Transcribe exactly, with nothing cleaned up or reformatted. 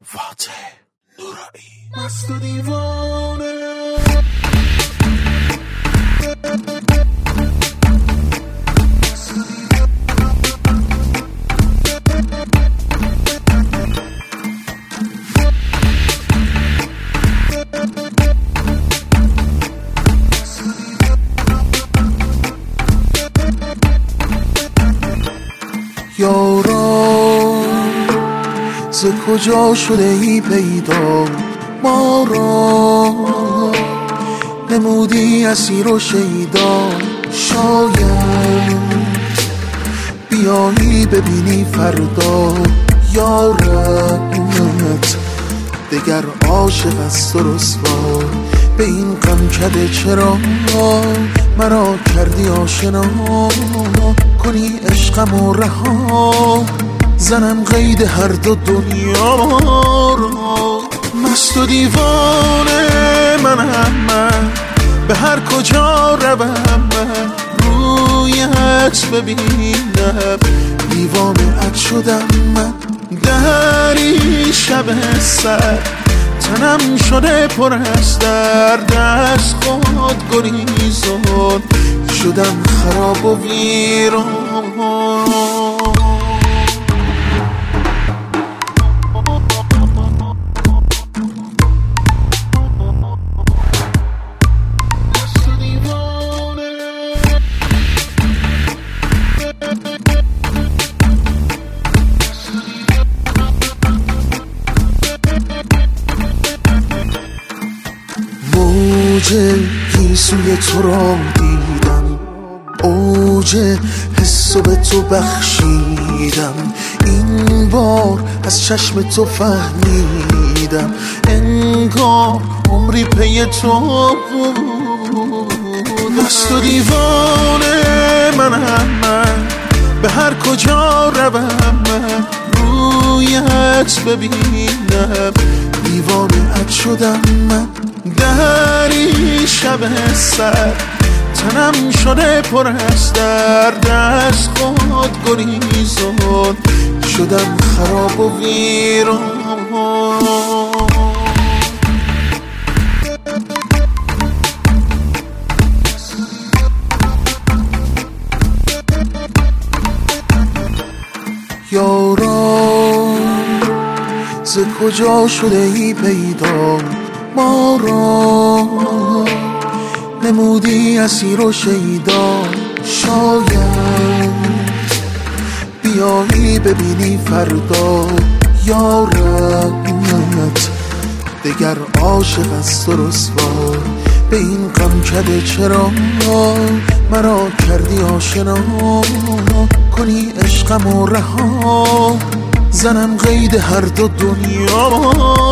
فاتح نورایی مست و دیوانه یاران ز کجا شده ای پیدا ما را نمودی اسیر و شیدا شاید بیایی ببینی فردا یارت دگر عاشق است و رسوا به این غم کده چرا مرا کردی آشنا کنی عشقم و رها زنم قید هر دو دنیا را مست و دیوانه منم من به هر کجا روم من رویت ببینم دیوانه‌ات شدم من دری شب سر تنم شده پر از درد از خود گریزان شدم خراب و ویران موج گیسوی تو را دیدم اوج حسو به تو بخشیدم این بار از چشم تو فهمیدم انگار عمری پی تو بود مست و دیوانه منم من به هر کجا روم من رویت ببینم دیوانه‌ات شدم من دری شب سر تنم شده پر از درد از خود گریزان شدم خراب و ویران یاران ز کجا شده ای پیدا ما را نمودی اسیر و شیدا شاید بیایی ببینی فردا یارت دگر عاشق است و رسوا به این غم کده چرا مرا کردی آشنا کنی عشقم و رها زنم قید هر دو دنیا